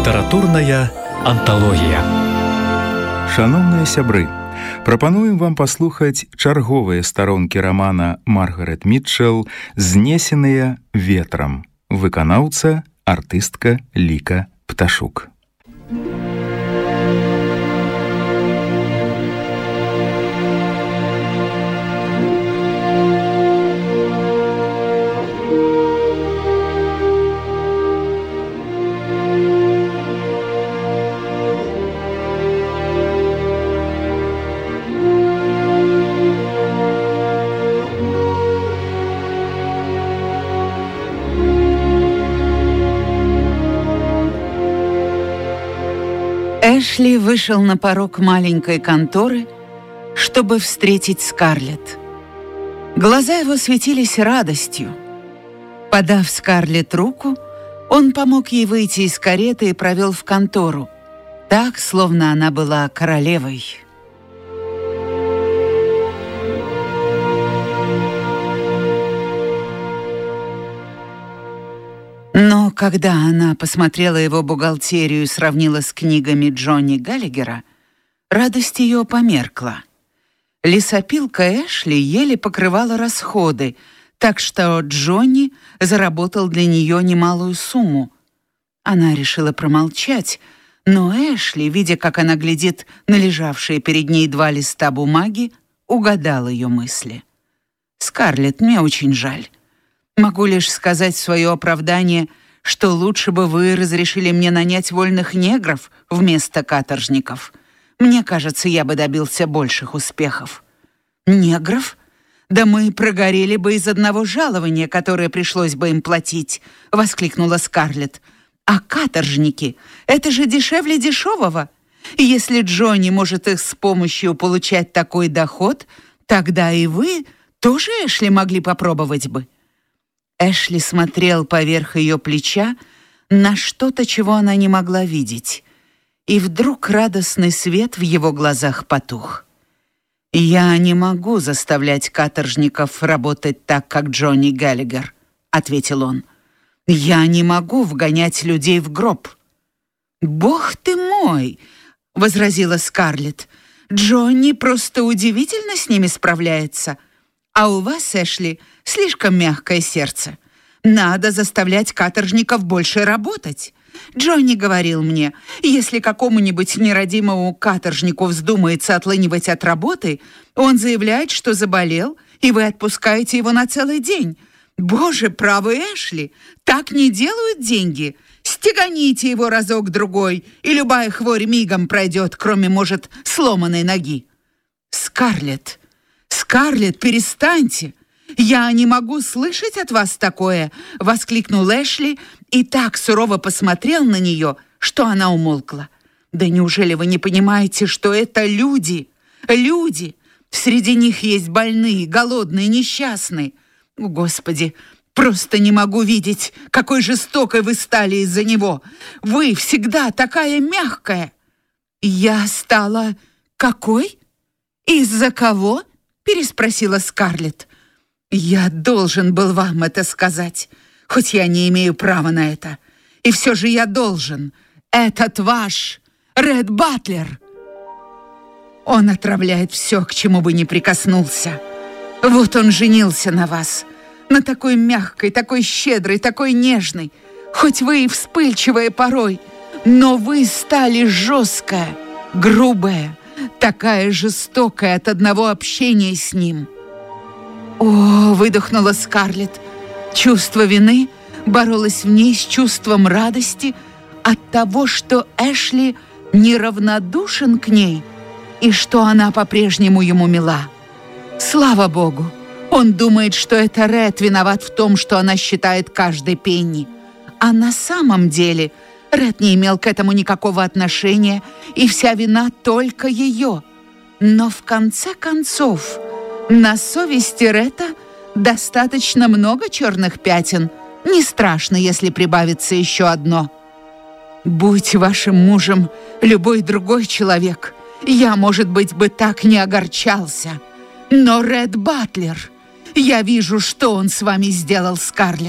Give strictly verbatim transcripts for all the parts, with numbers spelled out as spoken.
Літаратурная анталогія. Шановныя сябры, прапануем вам паслухаць чарговыя старонкі рамана Маргарет Мітчэл «Знесеныя ветрам». Выканаўца, артыстка Ліка Пташук. Эшли вышел на порог маленькой конторы, чтобы встретить Скарлетт. Глаза его светились радостью. Подав Скарлетт руку, он помог ей выйти из кареты и провел в контору, так, словно она была королевой. Но когда она посмотрела его бухгалтерию и сравнила с книгами Джонни Галлигера, радость ее померкла. Лесопилка Эшли еле покрывала расходы, так что Джонни заработал для нее немалую сумму. Она решила промолчать, но Эшли, видя, как она глядит на лежавшие перед ней два листа бумаги, угадал ее мысли. «Скарлетт, мне очень жаль. Могу лишь сказать в свое оправдание, что лучше бы вы разрешили мне нанять вольных негров вместо каторжников. Мне кажется, я бы добился больших успехов». «Негров? Да мы прогорели бы из одного жалования, которое пришлось бы им платить», — воскликнула Скарлетт. «А каторжники — это же дешевле дешевого. Если Джонни может их с помощью получать такой доход, тогда и вы тоже, Эшли, могли попробовать бы». Эшли смотрел поверх ее плеча на что-то, чего она не могла видеть, и вдруг радостный свет в его глазах потух. «Я не могу заставлять каторжников работать так, как Джонни Галлигер», — ответил он. «Я не могу вгонять людей в гроб». «Бог ты мой!» — возразила Скарлетт. «Джонни просто удивительно с ними справляется. А у вас, Эшли, слишком мягкое сердце. Надо заставлять каторжников больше работать. Джонни говорил мне, если какому-нибудь нерадимому каторжнику вздумается отлынивать от работы, он заявляет, что заболел, и вы отпускаете его на целый день. Боже правый, Эшли, так не делают деньги. Стеганите его разок-другой, и любая хворь мигом пройдет, кроме, может, сломанной ноги». «Скарлетт, Скарлетт, перестаньте! Я не могу слышать от вас такое!» — воскликнул Эшли и так сурово посмотрел на нее, что она умолкла. «Да неужели вы не понимаете, что это люди? Люди! Среди них есть больные, голодные, несчастные. О, Господи, просто не могу видеть, какой жестокой вы стали из-за него. Вы всегда такая мягкая». «Я стала какой? Из-за кого?» — переспросила Скарлетт. «Я должен был вам это сказать, хоть я не имею права на это. И все же я должен. Этот ваш Ред Батлер. Он отравляет все, к чему бы ни прикоснулся. Вот он женился на вас, на такой мягкой, такой щедрой, такой нежной. Хоть вы и вспыльчивая порой, но вы стали жесткая, грубая, такая жестокая от одного общения с ним». «О!» — выдохнула Скарлетт. Чувство вины боролось в ней с чувством радости от того, что Эшли неравнодушен к ней и что она по-прежнему ему мила. Слава Богу! Он думает, что это Ред виноват в том, что она считает каждой пенни. А на самом деле Ред не имел к этому никакого отношения, и вся вина только ее. Но в конце концов, на совести Реда достаточно много черных пятен. Не страшно, если прибавится еще одно. Будь вашим мужем любой другой человек, я, может быть, бы так не огорчался. Но Ред Батлер, я вижу, что он с вами сделал, Скарлетт.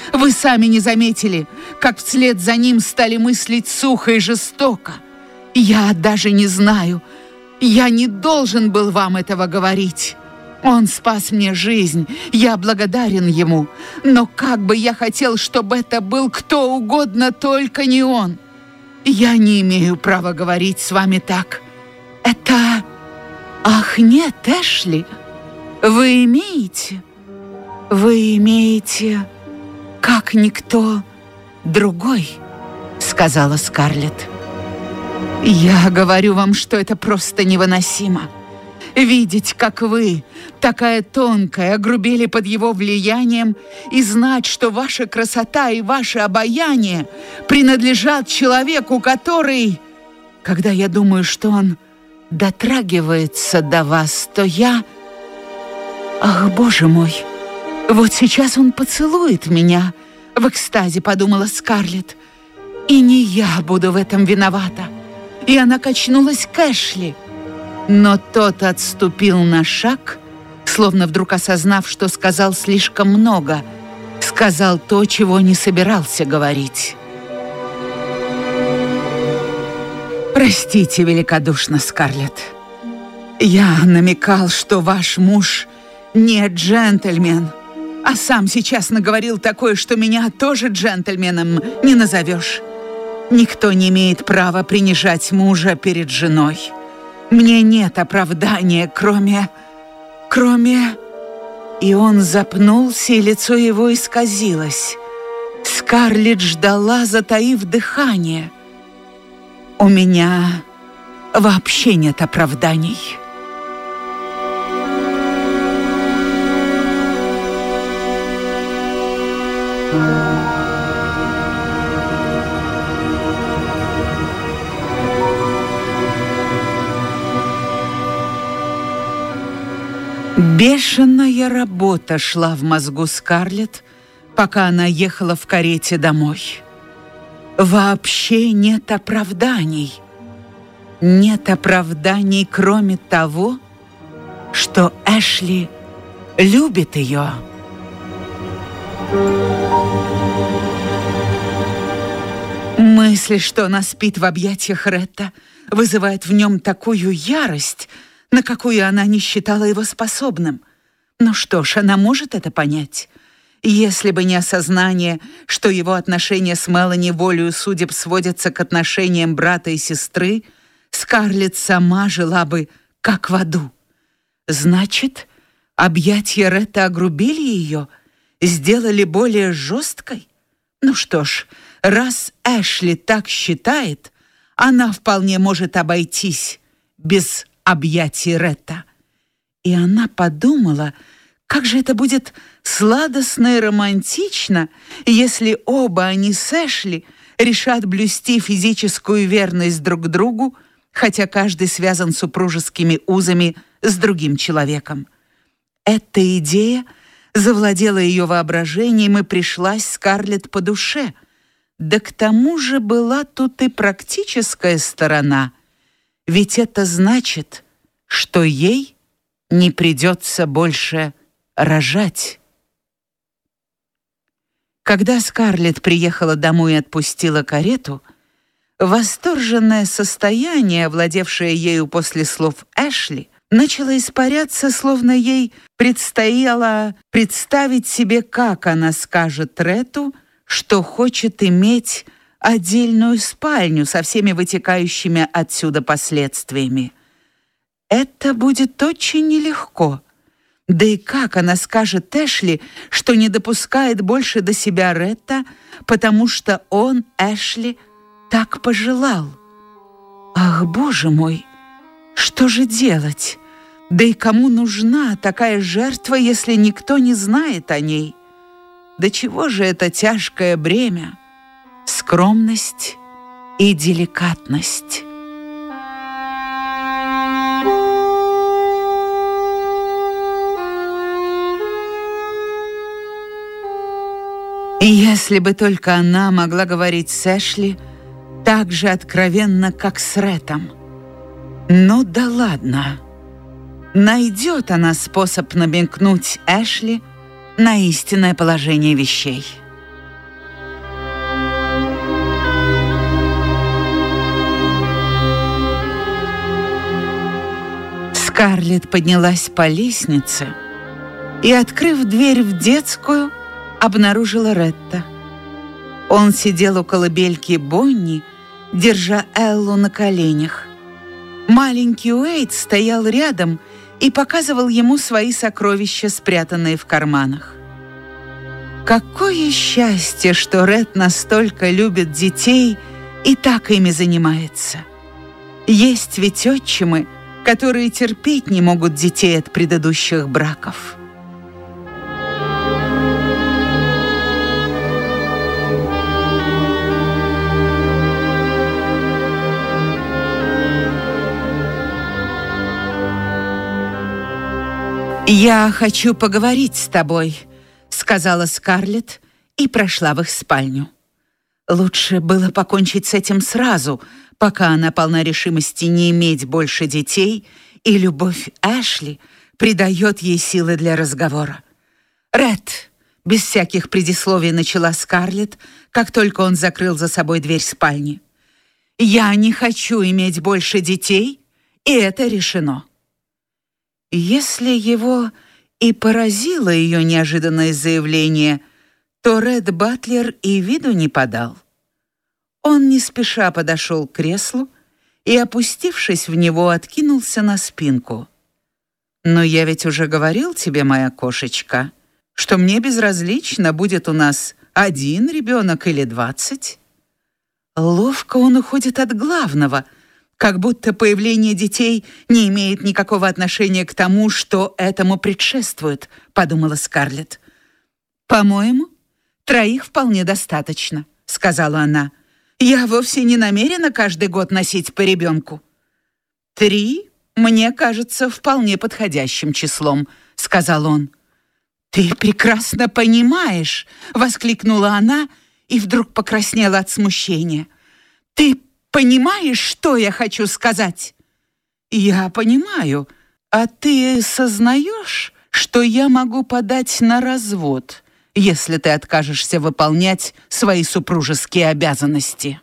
Вы сами не заметили, как вслед за ним стали мыслить сухо и жестоко. Я даже не знаю, я не должен был вам этого говорить. Он спас мне жизнь, я благодарен ему, но как бы я хотел, чтобы это был кто угодно, только не он. Я не имею права говорить с вами так. Это... Ах, нет, Эшли, вы имеете... Вы имеете... как никто другой, сказала Скарлетт. Я говорю вам, что это просто невыносимо. Видеть, как вы, такая тонкая, огрубели под его влиянием, и знать, что ваша красота и ваше обаяние принадлежат человеку, который... Когда я думаю, что он дотрагивается до вас, то я... Ах, Боже мой, вот сейчас он поцелует меня, в экстазе подумала Скарлетт. И не я буду в этом виновата. И она качнулась к Эшли. Но тот отступил на шаг, словно вдруг осознав, что сказал слишком много. Сказал то, чего не собирался говорить. Простите великодушно, Скарлетт. Я намекал, что ваш муж не джентльмен, а сам сейчас наговорил такое, что меня тоже джентльменом не назовешь. Никто не имеет права принижать мужа перед женой. Мне нет оправдания, кроме... кроме... И он запнулся, и лицо его исказилось. Скарлетт ждала, затаив дыхание. У меня вообще нет оправданий. Бешеная работа шла в мозгу Скарлетт, пока она ехала в карете домой. Вообще нет оправданий. Нет оправданий, кроме того, что Эшли любит ее. Мысль, что она спит в объятиях Ретта, вызывает в нем такую ярость, на какую она не считала его способным. Ну что ж, она может это понять. Если бы не осознание, что его отношения с Мелани волею судеб сводятся к отношениям брата и сестры, Скарлетт сама жила бы как в аду. Значит, объятия Ретта огрубили ее, сделали более жесткой? Ну что ж, раз Эшли так считает, она вполне может обойтись без объятий Ретта. И она подумала, как же это будет сладостно и романтично, если оба они с Эшли решат блюсти физическую верность друг другу, хотя каждый связан супружескими узами с другим человеком. Эта идея завладела ее воображением и пришлась Скарлетт по душе. Да к тому же была тут и практическая сторона, ведь это значит, что ей не придется больше рожать. Когда Скарлетт приехала домой и отпустила карету, восторженное состояние, овладевшее ею после слов Эшли, начало испаряться, словно ей предстояло представить себе, как она скажет Ретту, что хочет иметь отдельную спальню со всеми вытекающими отсюда последствиями. Это будет очень нелегко. Да и как она скажет Эшли, что не допускает больше до себя Ретта, потому что он, Эшли, так пожелал? Ах, Боже мой, что же делать? Да и кому нужна такая жертва, если никто не знает о ней? До чего же это тяжкое бремя? Скромность и деликатность. И если бы только она могла говорить с Эшли так же откровенно, как с Реттом. Ну да ладно. Найдет она способ намекнуть Эшли на истинное положение вещей. Скарлетт поднялась по лестнице и, открыв дверь в детскую, обнаружила Ретта. Он сидел у колыбельки Бонни, держа Эллу на коленях. Маленький Уэйд стоял рядом и показывал ему свои сокровища, спрятанные в карманах. Какое счастье, что Ред настолько любит детей и так ими занимается. Есть ведь отчимы, которые терпеть не могут детей от предыдущих браков. «Я хочу поговорить с тобой», — сказала Скарлетт и прошла в их спальню. Лучше было покончить с этим сразу, пока она полна решимости не иметь больше детей, и любовь Эшли придает ей силы для разговора. «Ред», — без всяких предисловий начала Скарлетт, как только он закрыл за собой дверь спальни, «я не хочу иметь больше детей, и это решено». Если его и поразило ее неожиданное заявление, то Ред Батлер и виду не подал. Он не спеша подошел к креслу и, опустившись в него, откинулся на спинку. «Но я ведь уже говорил тебе, моя кошечка, что мне безразлично, будет у нас один ребенок или двадцать». Ловко он уходит от главного, как будто появление детей не имеет никакого отношения к тому, что этому предшествует, подумала Скарлетт. «По-моему, троих вполне достаточно», — сказала она. «Я вовсе не намерена каждый год носить по ребенку». «Три, мне кажется, вполне подходящим числом», — сказал он. «Ты прекрасно понимаешь», — воскликнула она и вдруг покраснела от смущения. «Ты понимаешь, что я хочу сказать?» «Я понимаю. А ты сознаешь, что я могу подать на развод, если ты откажешься выполнять свои супружеские обязанности?»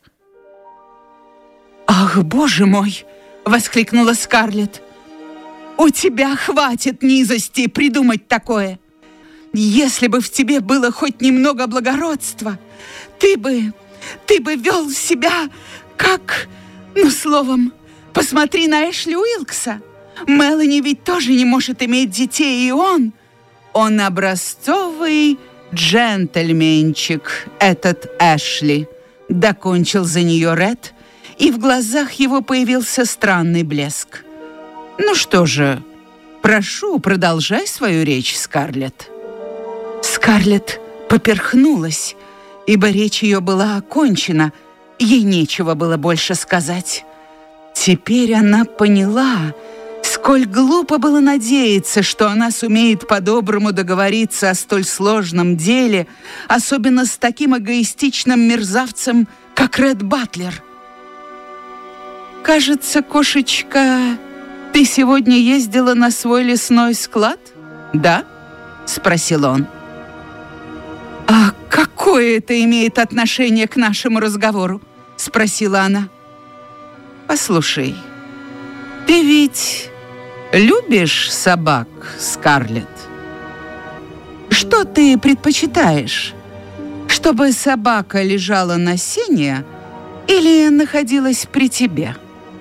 «Ах, боже мой!» — воскликнула Скарлетт. «У тебя хватит низости придумать такое. Если бы в тебе было хоть немного благородства, ты бы, ты бы вел себя как... Ну, словом, посмотри на Эшли Уилкса. Мелани ведь тоже не может иметь детей, и он... Он образцовый джентльменчик, этот Эшли», — докончил за нее Ред, и в глазах его появился странный блеск. «Ну что же, прошу, продолжай свою речь, Скарлетт». Скарлетт поперхнулась, ибо речь ее была окончена, ей нечего было больше сказать. Теперь она поняла, сколь глупо было надеяться, что она сумеет по-доброму договориться о столь сложном деле, особенно с таким эгоистичным мерзавцем, как Ред Батлер. «Кажется, кошечка, ты сегодня ездила на свой лесной склад, да?» — спросил он. «А какое это имеет отношение к нашему разговору?» — спросила она. «Послушай, ты ведь любишь собак, Скарлетт? Что ты предпочитаешь? Чтобы собака лежала на сене или находилась при тебе?»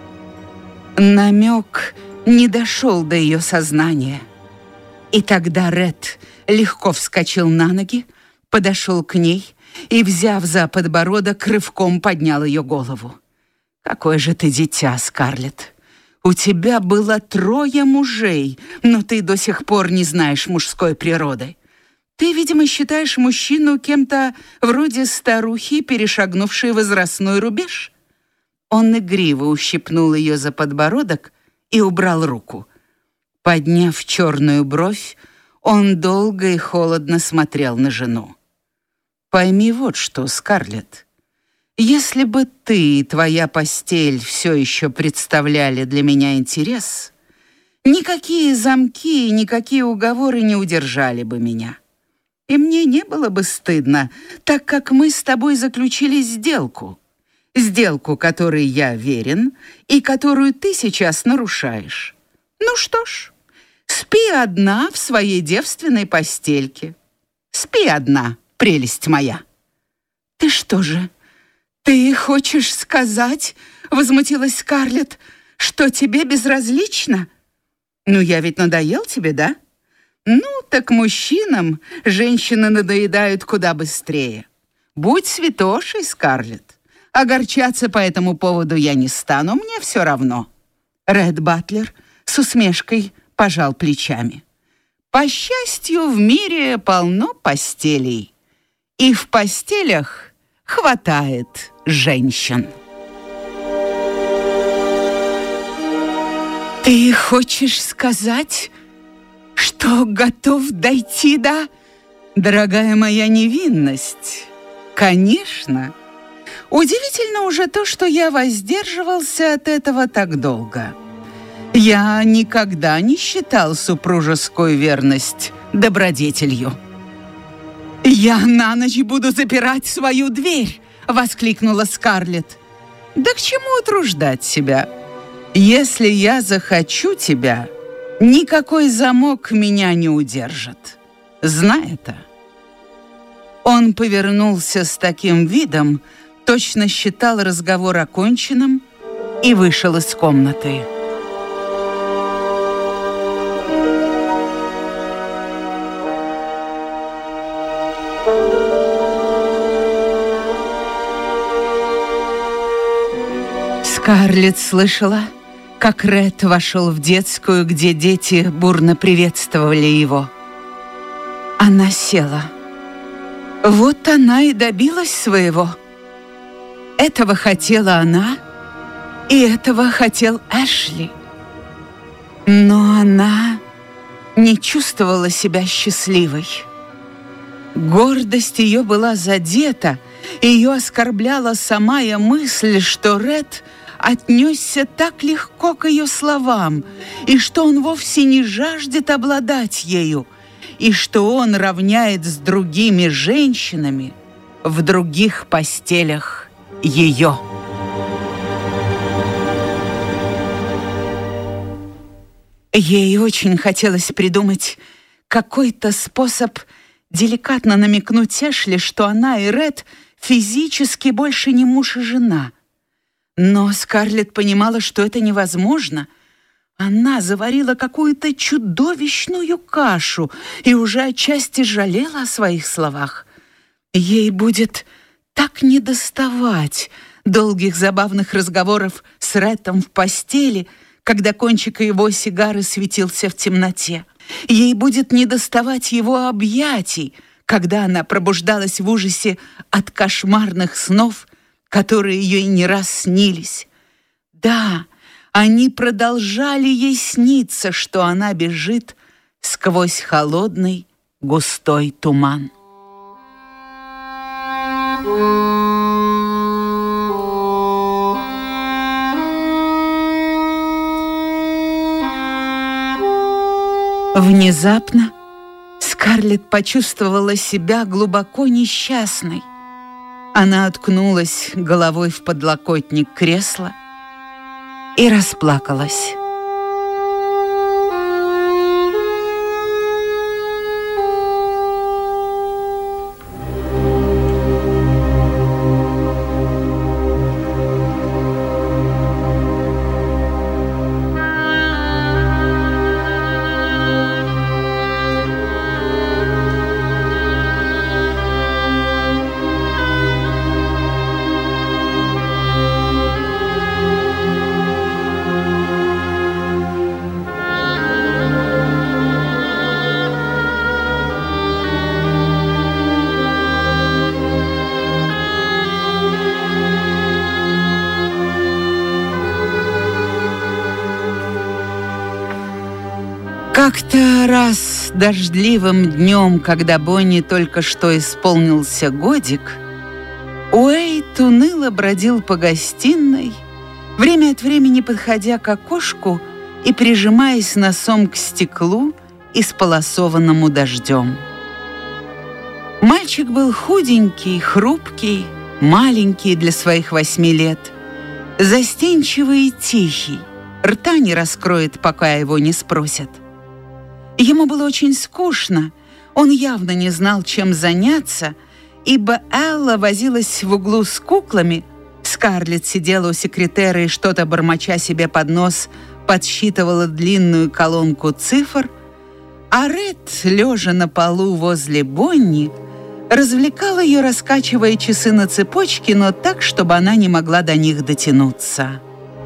Намек не дошел до ее сознания. И тогда Ред легко вскочил на ноги, подошел к ней и, взяв за подбородок, рывком поднял ее голову. «Какое же ты дитя, Скарлетт! У тебя было трое мужей, но ты до сих пор не знаешь мужской природы. Ты, видимо, считаешь мужчину кем-то вроде старухи, перешагнувшей возрастной рубеж». Он игриво ущипнул ее за подбородок и убрал руку. Подняв черную бровь, он долго и холодно смотрел на жену. «Пойми вот что, Скарлетт. Если бы ты и твоя постель все еще представляли для меня интерес, никакие замки и никакие уговоры не удержали бы меня. И мне не было бы стыдно, так как мы с тобой заключили сделку. Сделку, которой я верен и которую ты сейчас нарушаешь. Ну что ж, спи одна в своей девственной постельке. Спи одна, прелесть моя. Ты что же, ты хочешь сказать, возмутилась Скарлетт, что тебе безразлично? Ну, я ведь надоел тебе, да? Ну, так мужчинам женщины надоедают куда быстрее. Будь святошей, Скарлетт. Огорчаться по этому поводу я не стану, мне все равно. Ред Батлер с усмешкой пожал плечами. По счастью, в мире полно постелей. И в постелях хватает женщин. Ты хочешь сказать, что готов дойти до... Дорогая моя невинность, конечно. Удивительно уже то, что я воздерживался от этого так долго. Я никогда не считал супружескую верность добродетелью. «Я на ночь буду запирать свою дверь!» — воскликнула Скарлетт. «Да к чему утруждать себя? Если я захочу тебя, никакой замок меня не удержит. Знай это». Он повернулся с таким видом, точно считал разговор оконченным, и вышел из комнаты. Скарлетт слышала, как Ред вошел в детскую, где дети бурно приветствовали его. Она села. Вот она и добилась своего. Этого хотела она, и этого хотел Эшли. Но она не чувствовала себя счастливой. Гордость ее была задета, и ее оскорбляла самая мысль, что Ред отнесся так легко к ее словам, и что он вовсе не жаждет обладать ею, и что он равняет с другими женщинами в других постелях ее. Ей очень хотелось придумать какой-то способ деликатно намекнуть Эшли, что она и Ред физически больше не муж и жена. Но Скарлетт понимала, что это невозможно. Она заварила какую-то чудовищную кашу и уже отчасти жалела о своих словах. Ей будет так недоставать долгих забавных разговоров с Ретом в постели, когда кончик его сигары светился в темноте. Ей будет недоставать его объятий, когда она пробуждалась в ужасе от кошмарных снов, которые ей не раз снились. Да, они продолжали ей сниться, что она бежит сквозь холодный густой туман. Внезапно Скарлетт почувствовала себя глубоко несчастной. Она откнулась головой в подлокотник кресла и расплакалась. Как-то раз дождливым днем, когда Бонни только что исполнился годик, Уэйд уныло бродил по гостиной, время от времени подходя к окошку и прижимаясь носом к стеклу, исполосованному дождем. Мальчик был худенький, хрупкий, маленький для своих восьми лет, застенчивый и тихий, рта не раскроет, пока его не спросят. Ему было очень скучно, он явно не знал, чем заняться, ибо Элла возилась в углу с куклами, Скарлетт сидела у секретера и что-то, бормоча себе под нос, подсчитывала длинную колонку цифр, а Ред, лежа на полу возле Бонни, развлекал ее, раскачивая часы на цепочке, но так, чтобы она не могла до них дотянуться.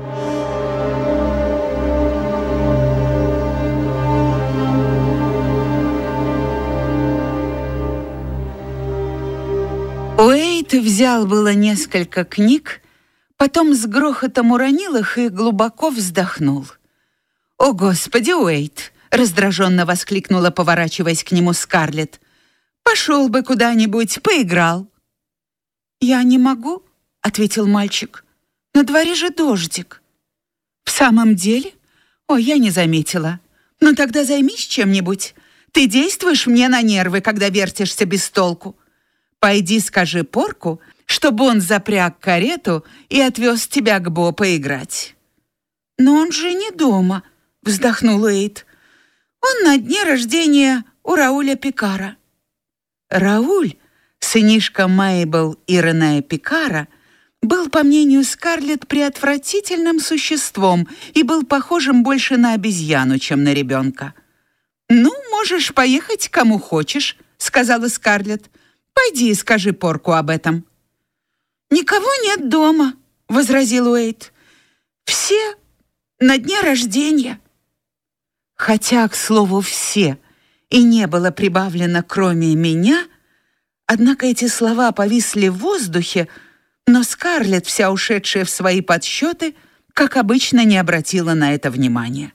Уэйд взял было несколько книг, потом с грохотом уронил их и глубоко вздохнул. «О, Господи, Уэйд!» — раздраженно воскликнула, поворачиваясь к нему Скарлетт. «Пошел бы куда-нибудь, поиграл». «Я не могу», — ответил мальчик. «На дворе же дождик». «В самом деле? О, я не заметила. Ну тогда займись чем-нибудь. Ты действуешь мне на нервы, когда вертишься без толку. Пойди скажи Порку, чтобы он запряг карету и отвез тебя к Бо поиграть». «Но он же не дома», — вздохнул Уэйд. «Он на дне рождения у Рауля Пикара». Рауль, сынишка Мейбл и Рене Пикара, был, по мнению Скарлетт, преотвратительным существом и был похожим больше на обезьяну, чем на ребенка. «Ну, можешь поехать, кому хочешь», — сказала Скарлетт. «Пойди и скажи Порку об этом». «Никого нет дома», — возразил Уэйд. «Все на дне рождения». Хотя, к слову, «все» и не было прибавлено «кроме меня», однако эти слова повисли в воздухе, но Скарлетт, вся ушедшая в свои подсчеты, как обычно, не обратила на это внимания.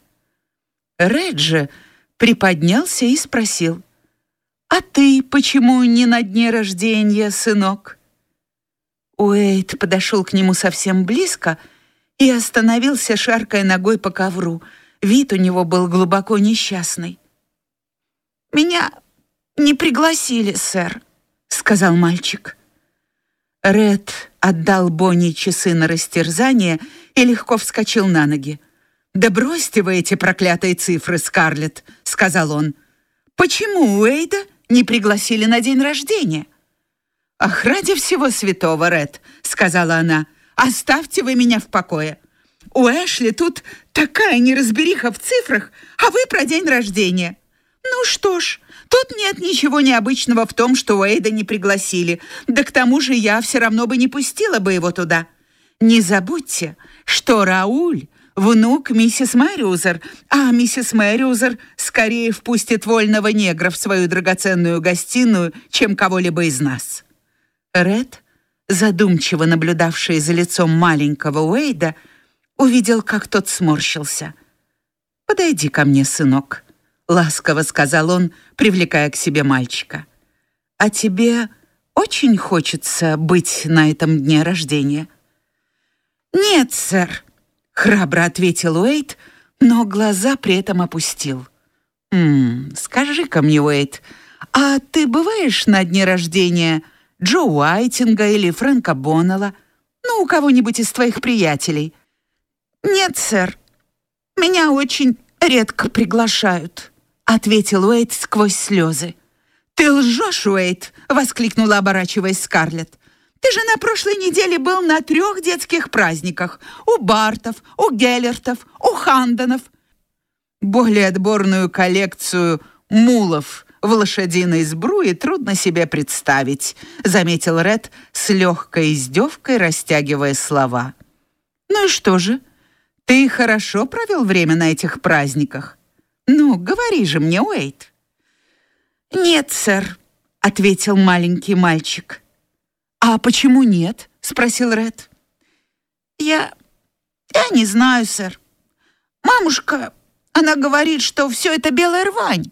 Реджи приподнялся и спросил: «А ты почему не на дне рождения, сынок?» Уэйд подошел к нему совсем близко и остановился, шаркая ногой по ковру. Вид у него был глубоко несчастный. «Меня не пригласили, сэр», — сказал мальчик. Ред отдал Бонни часы на растерзание и легко вскочил на ноги. «Да бросьте вы эти проклятые цифры, Скарлетт», — сказал он. «Почему Уэйда не пригласили на день рождения?» «Ах, ради всего святого, Ред», — сказала она, — «оставьте вы меня в покое. У Эшли тут такая неразбериха в цифрах, а вы про день рождения. Ну что ж, тут нет ничего необычного в том, что Уэйда не пригласили, да к тому же я все равно бы не пустила бы его туда. Не забудьте, что Рауль — внук миссис Мэриузер, а миссис Мэриузер скорее впустит вольного негра в свою драгоценную гостиную, чем кого-либо из нас». Ред, задумчиво наблюдавший за лицом маленького Уэйда, увидел, как тот сморщился. «Подойди ко мне, сынок», — ласково сказал он, привлекая к себе мальчика. «А тебе очень хочется быть на этом дне рождения?» «Нет, сэр», — храбро ответил Уэйд, но глаза при этом опустил. «М-м, скажи-ка мне, Уэйд, а ты бываешь на дне рождения Джо Уайтинга или Фрэнка Боннелла, ну, у кого-нибудь из твоих приятелей?» «Нет, сэр, меня очень редко приглашают», — ответил Уэйд сквозь слезы. «Ты лжешь, Уэйд!» — воскликнула, оборачиваясь Скарлетт. «Ты же на прошлой неделе был на трех детских праздниках. У Бартов, у Геллертов, у Хандонов. Более отборную коллекцию мулов в лошадиной сбруе трудно себе представить», — заметил Ред с легкой издевкой, растягивая слова. «Ну и что же? Ты хорошо провел время на этих праздниках? Ну, говори же мне, Уэйд». «Нет, сэр», — ответил маленький мальчик. «А почему нет?» — спросил Ред. «Я... я не знаю, сэр. Мамушка, она говорит, что все это белая рвань».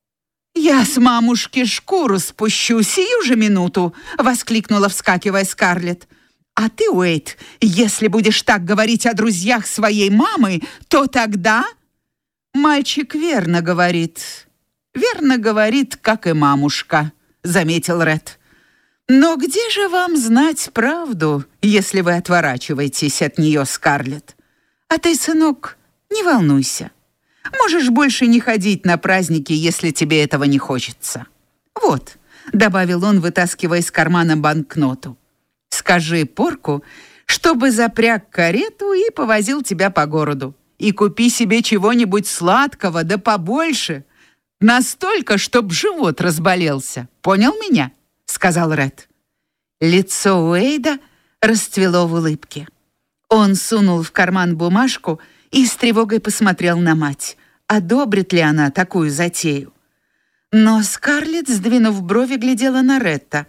«Я с мамушки шкуру спущу сию же минуту!» — воскликнула, вскакивая Скарлетт. «А ты, Уэйд, если будешь так говорить о друзьях своей мамы, то тогда...» «Мальчик верно говорит. Верно говорит, как и мамушка», — заметил Ред. «Но где же вам знать правду, если вы отворачиваетесь от нее, Скарлетт? А ты, сынок, Не волнуйся. Можешь больше не ходить на праздники, если тебе этого не хочется. Вот, добавил он, вытаскивая из кармана банкноту. Скажи Порку, чтобы запряг карету и повозил тебя по городу. И купи себе чего-нибудь сладкого, да побольше. Настолько, чтоб живот разболелся. Понял меня? Сказал Ред. Лицо Уэйда расцвело в улыбке. Он сунул в карман бумажку и с тревогой посмотрел на мать. Одобрит ли она такую затею? Но Скарлетт, сдвинув брови, глядела на Ретта.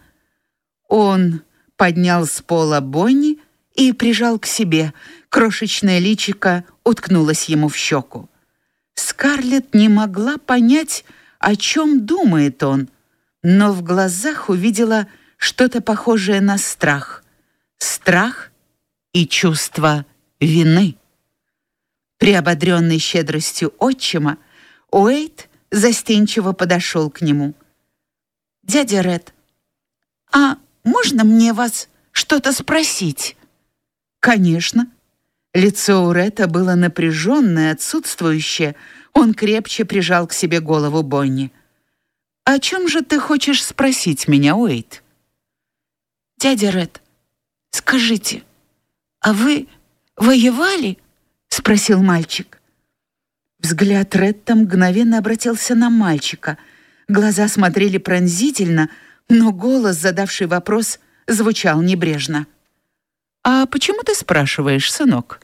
Он поднял с пола Бонни и прижал к себе. Крошечное личико уткнулось ему в щеку. Скарлетт не могла понять, о чем думает он, но в глазах увидела что-то похожее на страх. Страх и чувство вины. Приободренный щедростью отчима, Уэйд застенчиво подошел к нему. «Дядя Ред, а можно мне вас что-то спросить?» «Конечно». Лицо у Ретта было напряженное, отсутствующее. Он крепче прижал к себе голову Бонни. «О чем же ты хочешь спросить меня, Уэйд?» «Дядя Ред, скажите, а вы воевали?» — спросил мальчик. Взгляд Ретта мгновенно обратился на мальчика. Глаза смотрели пронзительно, но голос, задавший вопрос, звучал небрежно. «А почему ты спрашиваешь, сынок?»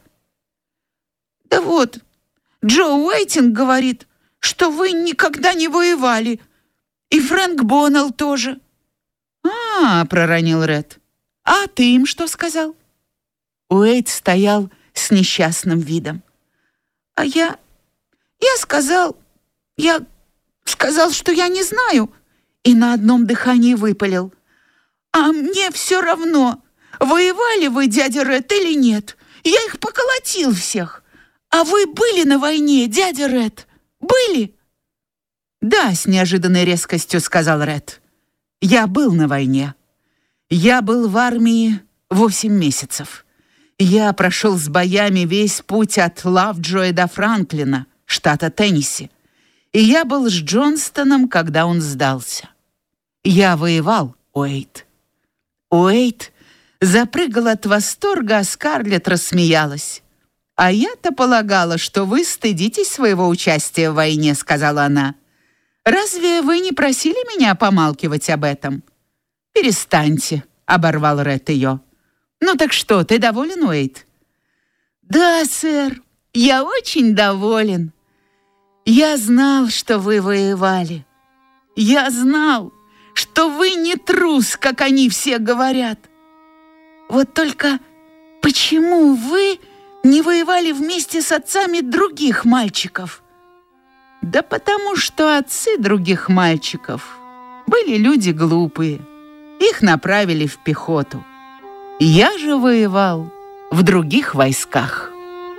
«Да вот, Джо Уэйтинг говорит, что вы никогда не воевали, и Фрэнк Боннелл тоже». «А, — проронил Ред, — а ты им что сказал?» Уэйд стоял с несчастным видом. «А я... я сказал... я сказал, что я не знаю», и на одном дыхании выпалил. «А мне все равно, воевали вы, дядя Ред, или нет? Я их поколотил всех. А вы были на войне, дядя Ред? Были?» «Да», — с неожиданной резкостью сказал Ред. «Я был на войне. Я был в армии восемь месяцев. Я прошел с боями весь путь от Лавджоя до Франклина, штата Теннесси. И я был с Джонстоном, когда он сдался. Я воевал, Уэйд». Уэйд запрыгал от восторга, а Скарлетт рассмеялась. «А я-то полагала, что вы стыдитесь своего участия в войне», — сказала она. «Разве вы не просили меня помалкивать об этом?» «Перестаньте», — оборвал Ред ее. «Ну так что, ты доволен, Уэйд?» «Да, сэр, я очень доволен. Я знал, что вы воевали. Я знал, что вы не трус, как они все говорят. Вот только почему вы не воевали вместе с отцами других мальчиков?» «Да потому что отцы других мальчиков были люди глупые. Их направили в пехоту. Я же воевал в других войсках».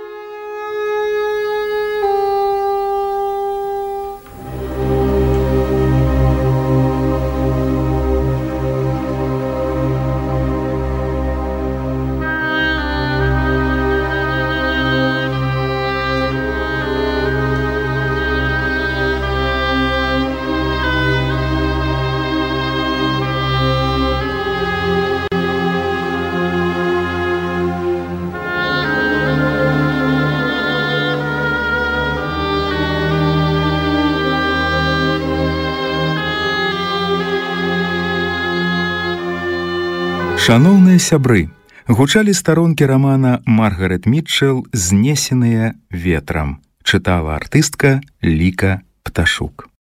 Шаноўныя сябры, гучалі старонкі рамана Маргарет Мітчэл «Знесеныя ветрам», чытала артыстка Ліка Пташук.